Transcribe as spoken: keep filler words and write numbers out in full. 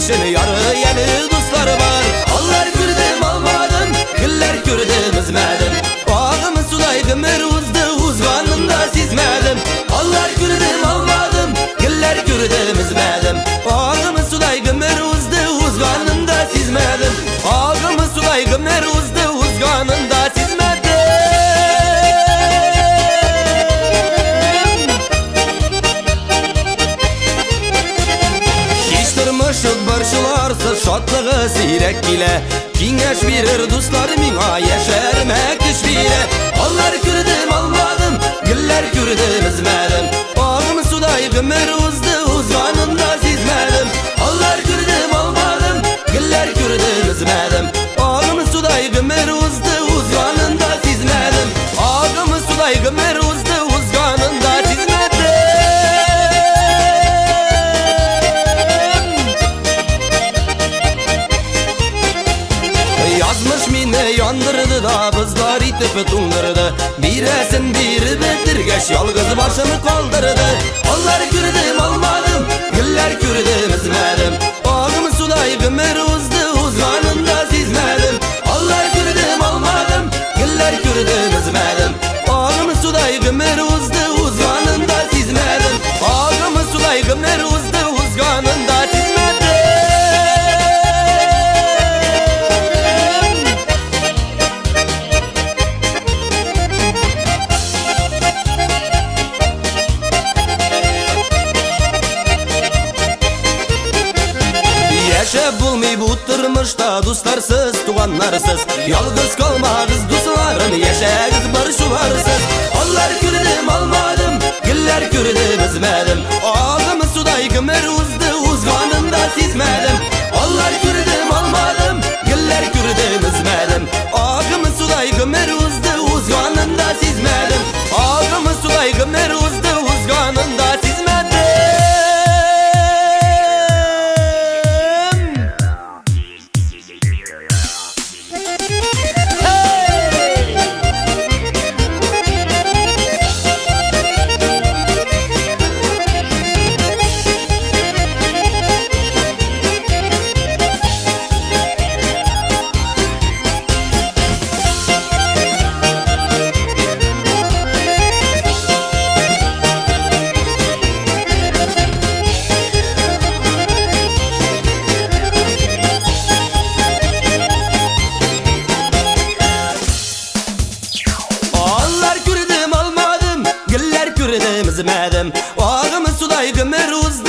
işin yarı yeni dostlar var. Onlar gördüm almadım, güller gördüm üzmedim. Ağımı sulaydım eruzdu, uzmanımda sizmedim. Allah gördüm almadım, güller gördüm üzmedim. Ağımı sulaydım eruzdu, uzmanımda sizmedim. Ağımı sulaydım eruzdu, uzmanımda sizmedim. Barşılarsız şatlığı sirek ile Kingeş verir dostlar mina yeşermek iş bile. Onlar gördüm almadım, güller gördüm üzmedim. Ağımı sudaydım eruzdu, uzmanımda sizmedim. Allah gördüm almadım, güller gördüm üzmedim. Ağımı sudaydım eruzdu, uzmanımda sizmedim. Ağımı sudaydım eruzdu, uzmanımda sizmedim. Yazmış mine yandırdı da bızlar itip tundırdı. Biresin biri bitirgeç yalgız başımı kaldırdı. Onlar gördüm almadım, güller gördüm üzmedim. Ağımı sulaydım eruzdu, uzmanımda sizmedim. Allah gördüm almadım, güller gördüm üzmedim. Ağımı sulaydım eruzdu, uzmanımda sizmedim. Ağımı sulaydım eruzdu, uzmanımda sizmedim. Yaşa bulmay bu tırmışta dostlarsız, tuğanlarsız. Yalgız kalmağız dostlarım, yaşağız barışularsız. Onlar gördüm almadım, güller gördüm üzmedim. Ağımı sudaydım eruzdu, uzmanımda sizmedim. Allah gördüm almadım, güller gördüm üzmedim. Ağımı sudaydım eruzdu, uzmanımda sizmedim. Ağımı sudaydım eruzdu, uzmanımda sizmedim. Gördüm üzmedim. Ağımı sudaydım eruzdu,